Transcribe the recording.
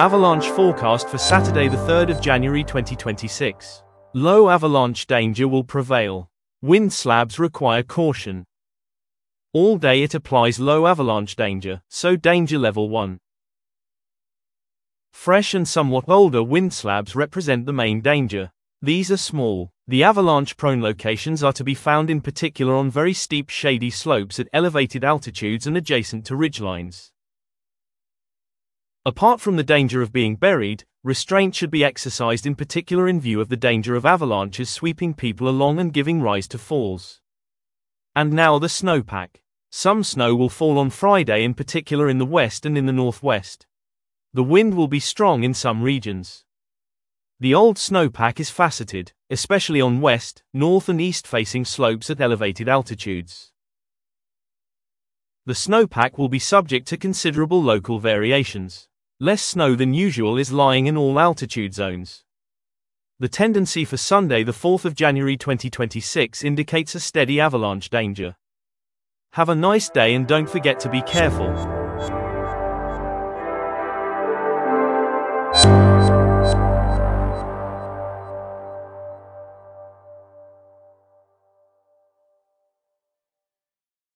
Avalanche forecast for Saturday the 3rd of January 2026. Low avalanche danger will prevail. Wind slabs require caution. All day it applies low avalanche danger, so danger level 1. Fresh and somewhat older wind slabs represent the main danger. These are small. The avalanche-prone locations are to be found in particular on very steep shady slopes at elevated altitudes and adjacent to ridgelines. Apart from the danger of being buried, restraint should be exercised in particular in view of the danger of avalanches sweeping people along and giving rise to falls. And now the snowpack. Some snow will fall on Friday, in particular in the west and in the northwest. The wind will be strong in some regions. The old snowpack is faceted, especially on west, north and east-facing slopes at elevated altitudes. The snowpack will be subject to considerable local variations. Less snow than usual is lying in all altitude zones. The tendency for Sunday the 4th of January 2026 indicates a steady avalanche danger. Have a nice day and don't forget to be careful.